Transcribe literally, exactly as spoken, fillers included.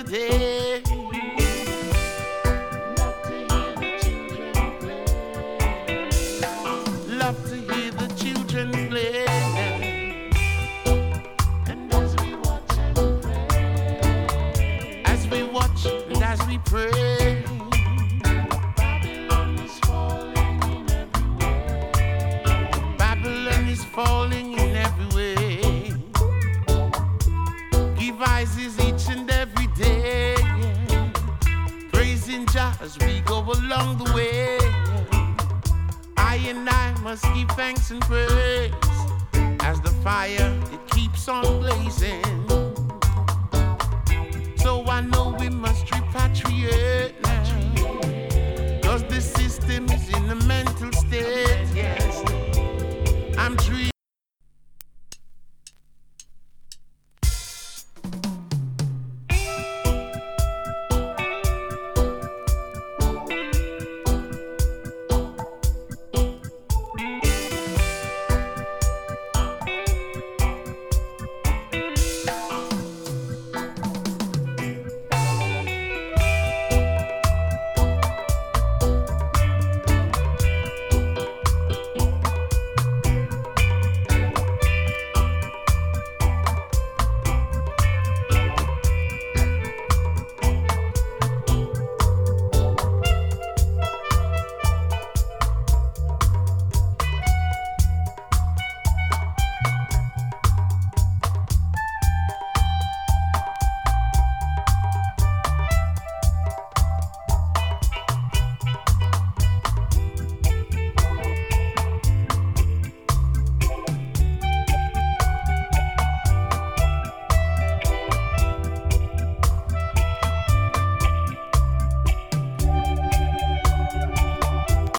day. Love to hear the children play. And as we watch and pray, as we watch and as we pray, Babylon is falling in every way. Babylon is falling in every way. Give eyes each and every day, yeah. Praising Jah as we go along the way. I and I must give thanks and praise as the fire, it keeps on blazing. So I know we must repatriate now, cause the system is in a mental